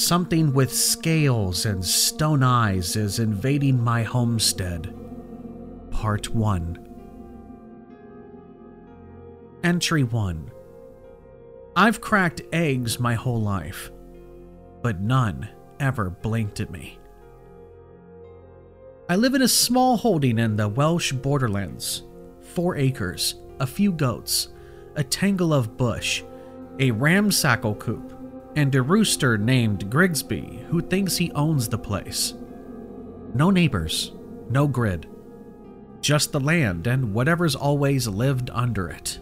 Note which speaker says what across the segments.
Speaker 1: something with scales and stone eyes is invading my homestead. Part 1. Entry 1. I've cracked eggs my whole life, but none ever blinked at me. I live in a small holding in the Welsh borderlands. 4 acres, a few goats, a tangle of bush, a ramshackle coop, and a rooster named Grigsby who thinks he owns the place. No neighbors, no grid, just the land and whatever's always lived under it.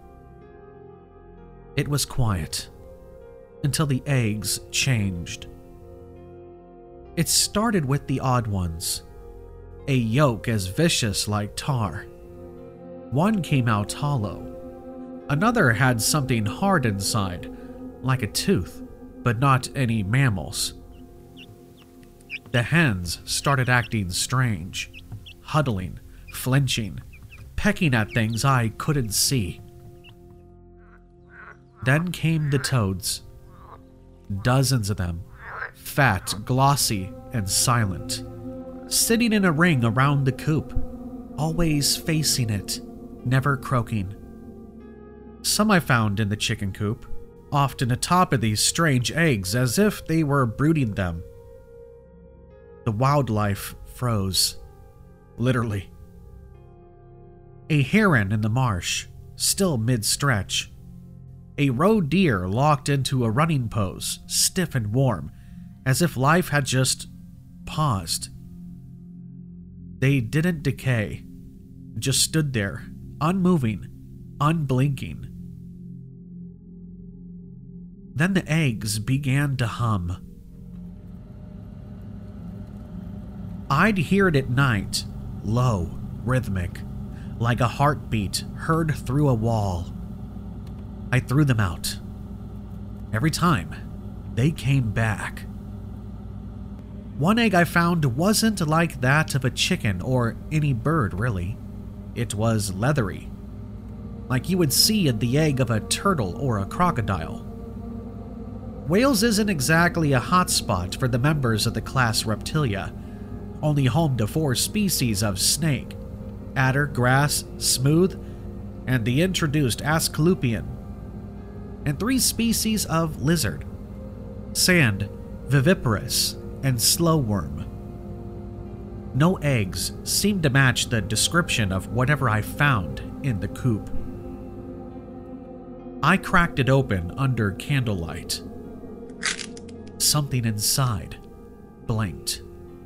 Speaker 1: It was quiet until the eggs changed. It started with the odd ones, a yolk as vicious like tar. One came out hollow. Another had something hard inside, like a tooth, but not any mammals. The hens started acting strange, huddling, flinching, pecking at things I couldn't see. Then came the toads. Dozens of them, fat, glossy, and silent, sitting in a ring around the coop, always facing it, never croaking. Some I found in the chicken coop, often atop of these strange eggs as if they were brooding them. The wildlife froze, literally. A heron in the marsh, still mid-stretch. A roe deer locked into a running pose, stiff and warm, as if life had just paused. They didn't decay, just stood there, unmoving, unblinking. Then the eggs began to hum. I'd hear it at night, low, rhythmic, like a heartbeat heard through a wall. I threw them out. Every time, they came back. One egg I found wasn't like that of a chicken or any bird, really. It was leathery, like you would see in the egg of a turtle or a crocodile. Wales isn't exactly a hotspot for the members of the class Reptilia, only home to 4 species of snake, adder, grass, smooth, and the introduced Asclepian, and 3 species of lizard, sand, viviparous, and slow worm. No eggs seemed to match the description of whatever I found in the coop. I cracked it open under candlelight. Something inside blinked.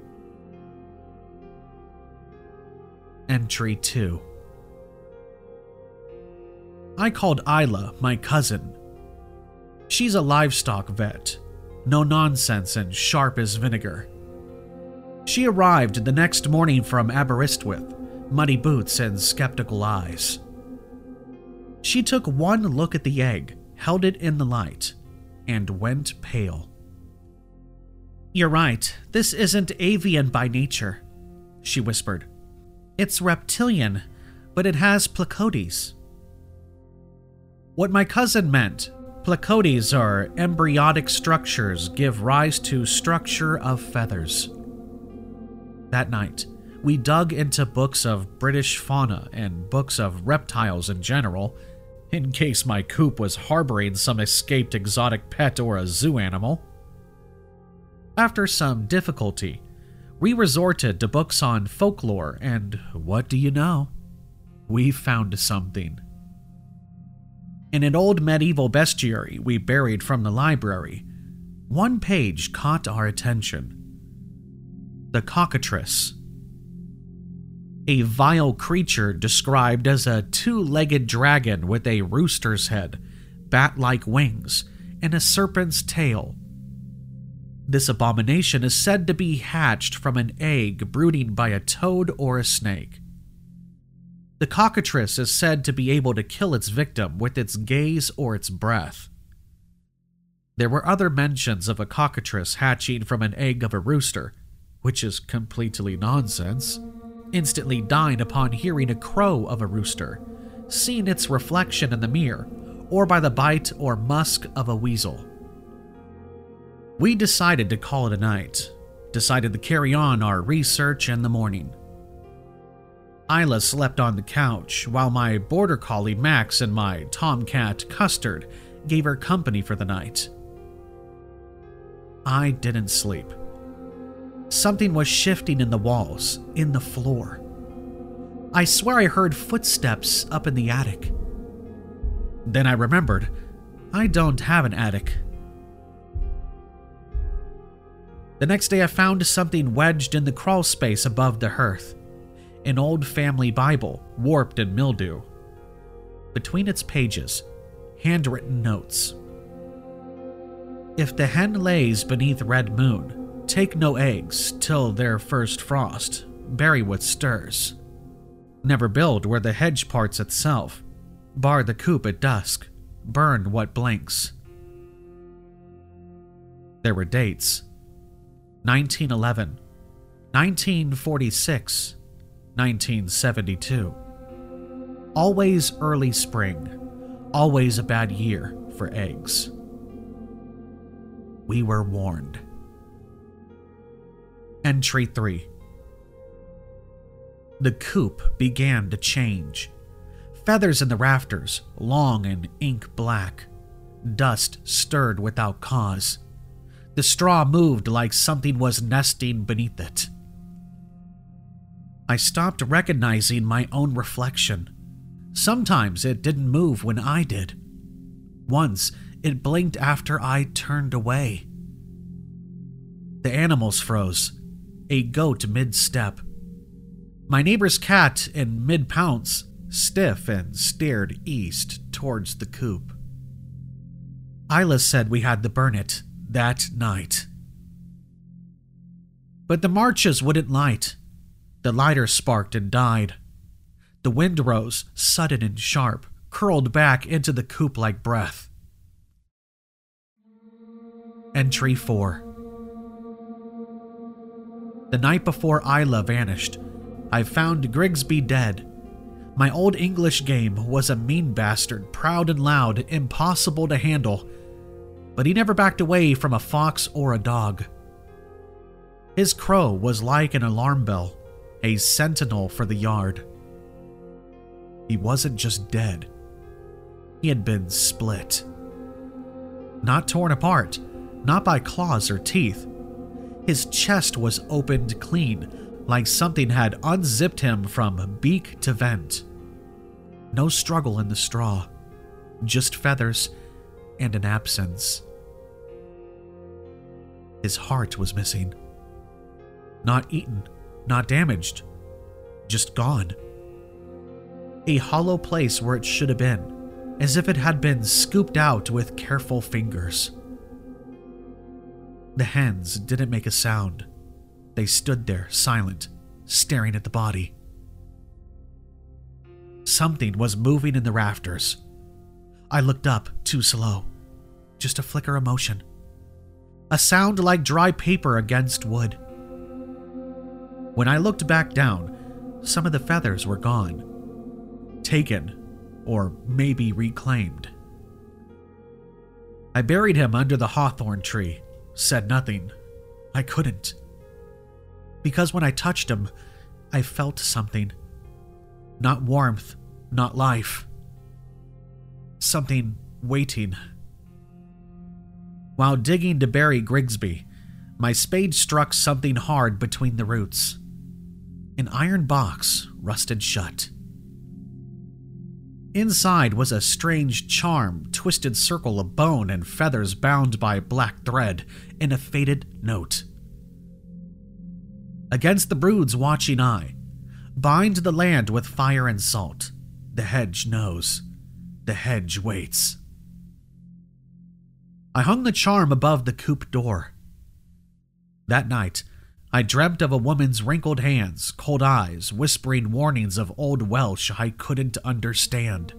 Speaker 1: Entry 2. I called Isla my cousin. She's a livestock vet, no nonsense and sharp as vinegar. She arrived the next morning from Aberystwyth, muddy boots and skeptical eyes. She took one look at the egg, held it in the light, and went pale. "You're right, this isn't avian by nature," she whispered. "It's reptilian, but it has placodes." What my cousin meant, placodes are embryonic structures give rise to structure of feathers. That night, we dug into books of British fauna and books of reptiles in general, in case my coop was harboring some escaped exotic pet or a zoo animal. After some difficulty, we resorted to books on folklore, and what do you know? We found something. In an old medieval bestiary we buried from the library, one page caught our attention. The cockatrice. A vile creature described as a 2-legged dragon with a rooster's head, bat-like wings, and a serpent's tail. This abomination is said to be hatched from an egg brooding by a toad or a snake. The cockatrice is said to be able to kill its victim with its gaze or its breath. There were other mentions of a cockatrice hatching from an egg of a rooster, which is completely nonsense, instantly dying upon hearing a crow of a rooster, seeing its reflection in the mirror, or by the bite or musk of a weasel. We decided to call it a night, decided to carry on our research in the morning. Isla slept on the couch while my border collie Max and my tomcat Custard gave her company for the night. I didn't sleep. Something was shifting in the walls, in the floor. I swear I heard footsteps up in the attic. Then I remembered, I don't have an attic. The next day I found something wedged in the crawl space above the hearth. An old family Bible, warped in mildew. Between its pages, handwritten notes. If the hen lays beneath red moon, take no eggs till their first frost, bury what stirs. Never build where the hedge parts itself, bar the coop at dusk, burn what blinks. There were dates. 1911, 1946, 1972. Always early spring, always a bad year for eggs. We were warned. Entry 3. The coop began to change. Feathers in the rafters, long and ink black. Dust stirred without cause. The straw moved like something was nesting beneath it. I stopped recognizing my own reflection. Sometimes it didn't move when I did. Once, it blinked after I turned away. The animals froze, a goat mid-step. My neighbor's cat in mid-pounce, stiff and stared east towards the coop. Isla said we had to burn it that night. But the marches wouldn't light. The lighter sparked and died. The wind rose, sudden and sharp, curled back into the coop like breath. Entry 4. The night before Isla vanished, I found Grigsby dead. My old English game was a mean bastard, proud and loud, impossible to handle, but he never backed away from a fox or a dog. His crow was like an alarm bell, a sentinel for the yard. He wasn't just dead. He had been split. Not torn apart, not by claws or teeth. His chest was opened clean, like something had unzipped him from beak to vent. No struggle in the straw, just feathers and an absence. His heart was missing. Not eaten, not damaged, just gone. A hollow place where it should have been, as if it had been scooped out with careful fingers. The hens didn't make a sound. They stood there, silent, staring at the body. Something was moving in the rafters. I looked up, too slow. Just a flicker of motion. A sound like dry paper against wood. When I looked back down, some of the feathers were gone. Taken, or maybe reclaimed. I buried him under the hawthorn tree, said nothing. I couldn't. Because when I touched him, I felt something. Not warmth, not life. Something waiting. While digging to bury Grigsby, my spade struck something hard between the roots. An iron box rusted shut. Inside was a strange charm, twisted circle of bone and feathers bound by black thread, and a faded note. Against the brood's watching eye, bind the land with fire and salt. The hedge knows. The hedge waits. I hung the charm above the coop door. That night, I dreamt of a woman's wrinkled hands, cold eyes, whispering warnings of old Welsh I couldn't understand.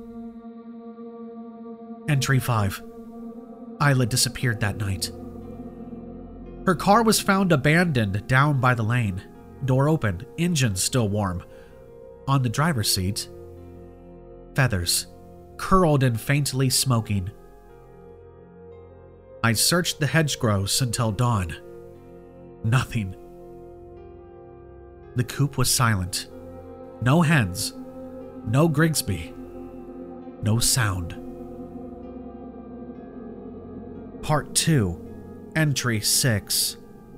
Speaker 1: Entry 5. Isla disappeared that night. Her car was found abandoned down by the lane. Door open, engine still warm. On the driver's seat, feathers, curled and faintly smoking. I searched the hedgerows until dawn. Nothing. The coop was silent. No hens. No Grigsby. No sound. Part 2, Entry 6.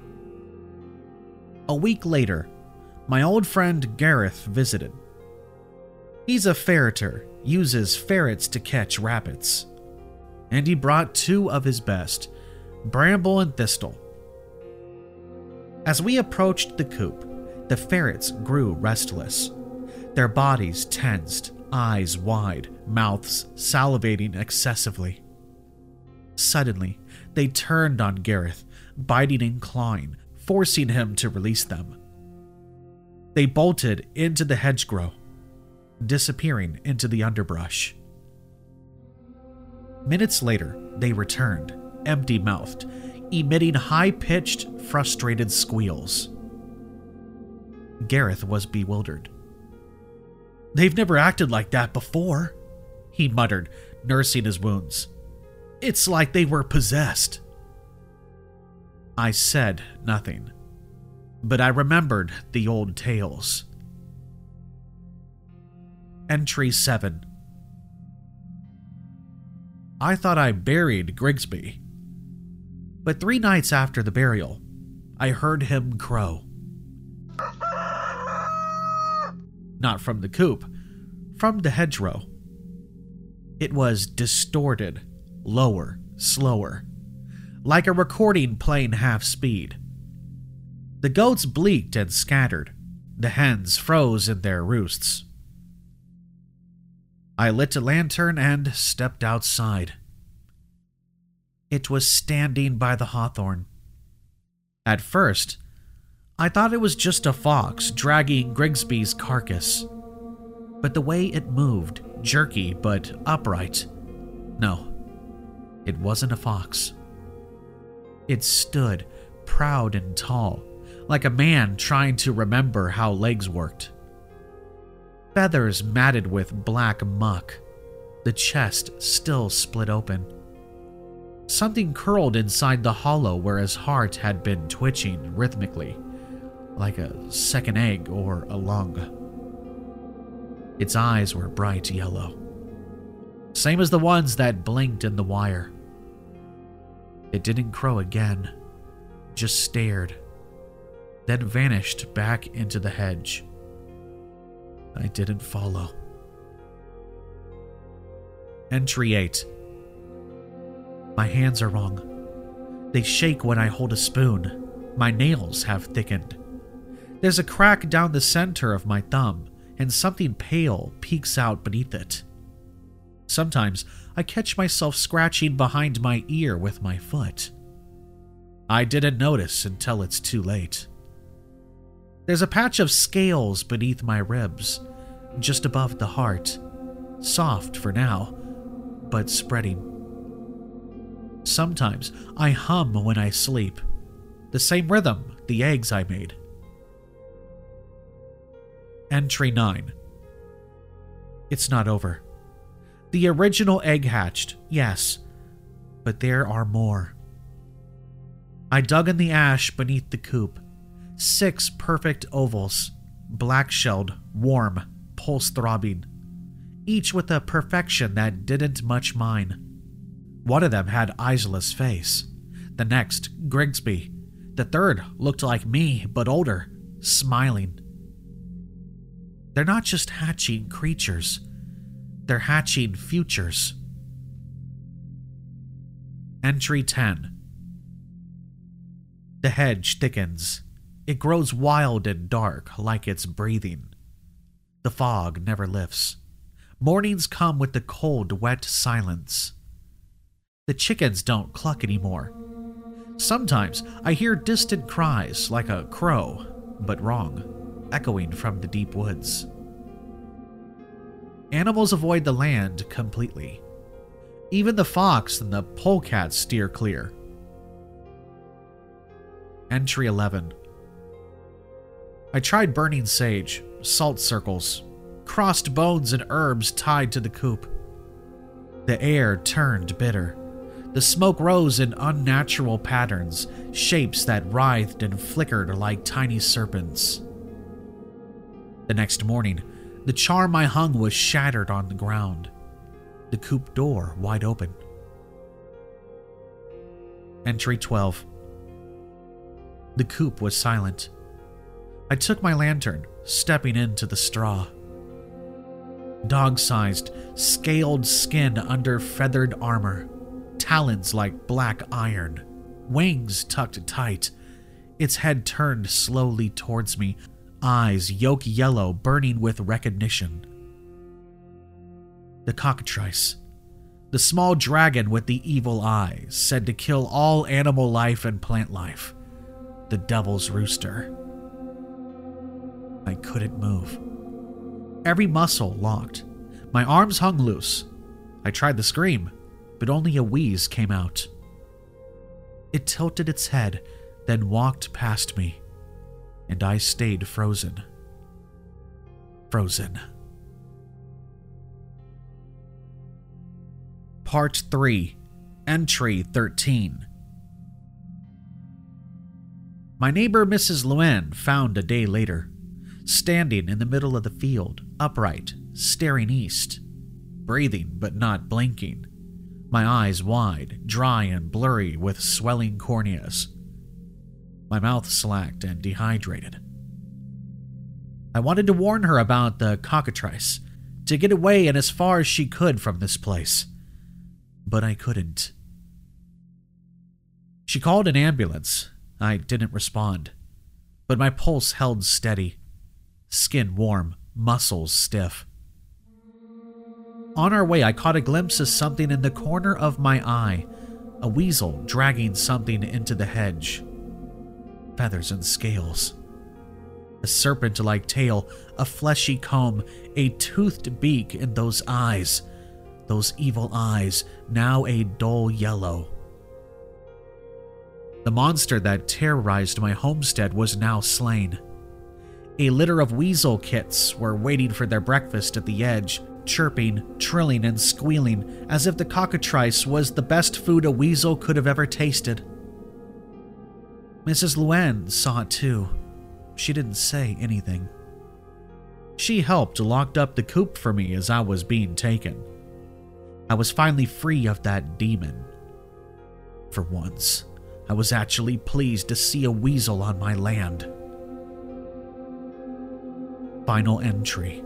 Speaker 1: A week later, my old friend Gareth visited. He's a ferreter, uses ferrets to catch rabbits. And he brought 2 of his best, Bramble and Thistle. As we approached the coop, the ferrets grew restless. Their bodies tensed, eyes wide, mouths salivating excessively. Suddenly, they turned on Gareth, biting and clawing, forcing him to release them. They bolted into the hedgerow, disappearing into the underbrush. Minutes later, they returned, empty-mouthed, emitting high-pitched, frustrated squeals. Gareth was bewildered. "They've never acted like that before," he muttered, nursing his wounds. "It's like they were possessed." I said nothing, but I remembered the old tales. Entry 7. I thought I buried Grigsby, but 3 nights after the burial, I heard him crow. Not from the coop, from the hedgerow. It was distorted, lower, slower, like a recording playing half speed. The goats bleaked and scattered. The hens froze in their roosts. I lit a lantern and stepped outside. It was standing by the hawthorn. At first, I thought it was just a fox dragging Grigsby's carcass. But the way it moved, jerky but upright, no, it wasn't a fox. It stood, proud and tall, like a man trying to remember how legs worked. Feathers matted with black muck, the chest still split open. Something curled inside the hollow where his heart had been twitching rhythmically, like a second egg or a lung. Its eyes were bright yellow, same as the ones that blinked in the wire. It didn't crow again, just stared, then vanished back into the hedge. I didn't follow. Entry 8. My hands are wrong. They shake when I hold a spoon. My nails have thickened. There's a crack down the center of my thumb, and something pale peeks out beneath it. Sometimes I catch myself scratching behind my ear with my foot. I didn't notice until it's too late. There's a patch of scales beneath my ribs, just above the heart, soft for now, but spreading. Sometimes I hum when I sleep, the same rhythm the eggs I made. Entry 9. It's not over. The original egg hatched, yes, but there are more. I dug in the ash beneath the coop. 6 perfect ovals, black-shelled, warm, pulse-throbbing, each with a perfection that didn't much mine. One of them had Isla's face, the next Grigsby, the third looked like me but older, smiling. They're not just hatching creatures, they're hatching futures. Entry 10. The hedge thickens. It grows wild and dark, like it's breathing. The fog never lifts. Mornings come with the cold, wet silence. The chickens don't cluck anymore. Sometimes I hear distant cries like a crow, but wrong, echoing from the deep woods. Animals avoid the land completely. Even the fox and the polecat steer clear. Entry 11. I tried burning sage, salt circles, crossed bones and herbs tied to the coop. The air turned bitter. The smoke rose in unnatural patterns, shapes that writhed and flickered like tiny serpents. The next morning, the charm I hung was shattered on the ground, the coop door wide open. Entry 12. The coop was silent. I took my lantern, stepping into the straw. Dog-sized, scaled skin under feathered armor, talons like black iron, wings tucked tight, its head turned slowly towards me, eyes yolk yellow burning with recognition. The cockatrice, the small dragon with the evil eyes, said to kill all animal life and plant life. The devil's rooster. I couldn't move. Every muscle locked. My arms hung loose. I tried to scream, but only a wheeze came out. It tilted its head, then walked past me, and I stayed frozen. Frozen. Part 3, Entry 13. My neighbor Mrs. Luen found a day later, standing in the middle of the field, upright, staring east, breathing but not blinking, my eyes wide, dry and blurry with swelling corneas, my mouth slacked and dehydrated. I wanted to warn her about the cockatrice, to get away and as far as she could from this place, but I couldn't. She called an ambulance. I didn't respond, but my pulse held steady, skin warm, muscles stiff. On our way, I caught a glimpse of something in the corner of my eye, a weasel dragging something into the hedge. Feathers and scales. A serpent-like tail, a fleshy comb, a toothed beak in those eyes. Those evil eyes, now a dull yellow. The monster that terrorized my homestead was now slain. A litter of weasel kits were waiting for their breakfast at the edge, chirping, trilling, and squealing as if the cockatrice was the best food a weasel could have ever tasted. Mrs. Luen saw it too. She didn't say anything. She helped locked up the coop for me as I was being taken. I was finally free of that demon. For once, I was actually pleased to see a weasel on my land. Final entry.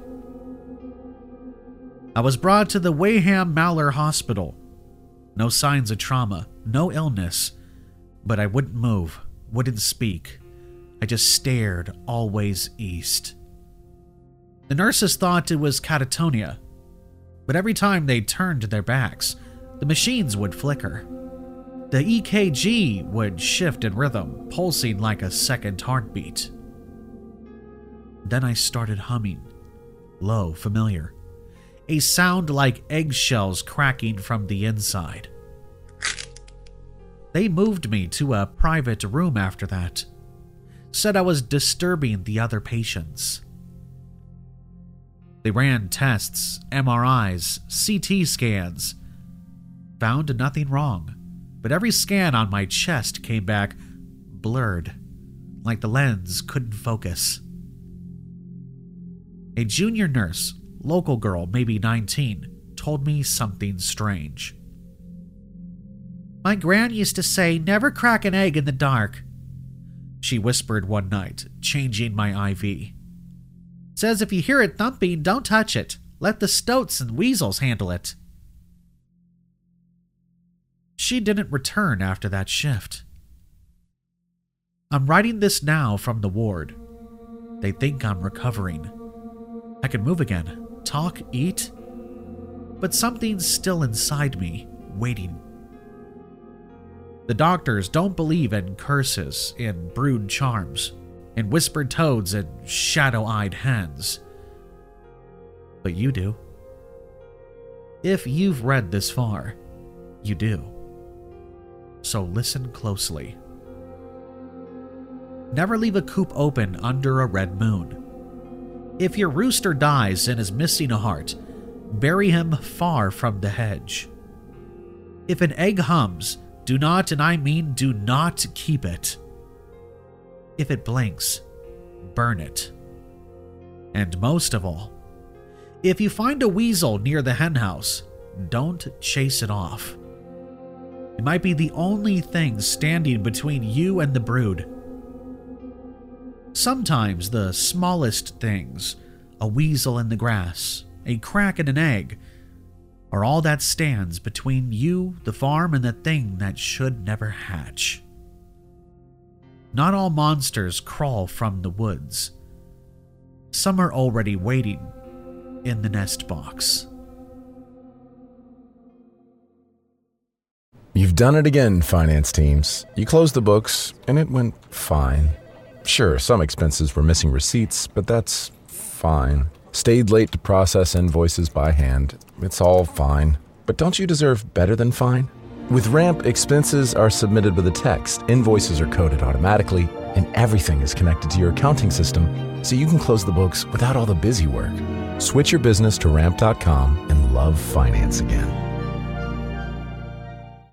Speaker 1: I was brought to the Wayham Malheur Hospital. No signs of trauma, no illness, but I wouldn't move, wouldn't speak. I just stared always east. The nurses thought it was catatonia, but every time they turned their backs, the machines would flicker. The EKG would shift in rhythm, pulsing like a second heartbeat. Then I started humming, low, familiar, a sound like eggshells cracking from the inside. They moved me to a private room after that, said I was disturbing the other patients. They ran tests, MRIs, CT scans, found nothing wrong, but every scan on my chest came back blurred, like the lens couldn't focus. A junior nurse, local girl, maybe 19, told me something strange. My gran used to say, "Never crack an egg in the dark," she whispered one night, changing my IV. Says if you hear it thumping, don't touch it. Let the stoats and weasels handle it. She didn't return after that shift. I'm writing this now from the ward. They think I'm recovering. I can move again, talk, eat, but something's still inside me, waiting. The doctors don't believe in curses, in brewed charms, in whispered toads and shadow-eyed hens. But you do. If you've read this far, you do. So listen closely. Never leave a coop open under a red moon. If your rooster dies and is missing a heart, bury him far from the hedge. If an egg hums, do not, and I mean do not, keep it. If it blinks, burn it. And most of all, if you find a weasel near the henhouse, don't chase it off. It might be the only thing standing between you and the brood. Sometimes the smallest things, a weasel in the grass, a crack in an egg, are all that stands between you, the farm, and the thing that should never hatch. Not all monsters crawl from the woods. Some are already waiting in the nest box.
Speaker 2: You've done it again, finance teams. You closed the books, and it went fine. Sure, some expenses were missing receipts, but that's fine. Stayed late to process invoices by hand. It's all fine. But don't you deserve better than fine? With Ramp, expenses are submitted with a text, invoices are coded automatically, and everything is connected to your accounting system, so you can close the books without all the busy work. Switch your business to Ramp.com and love finance again.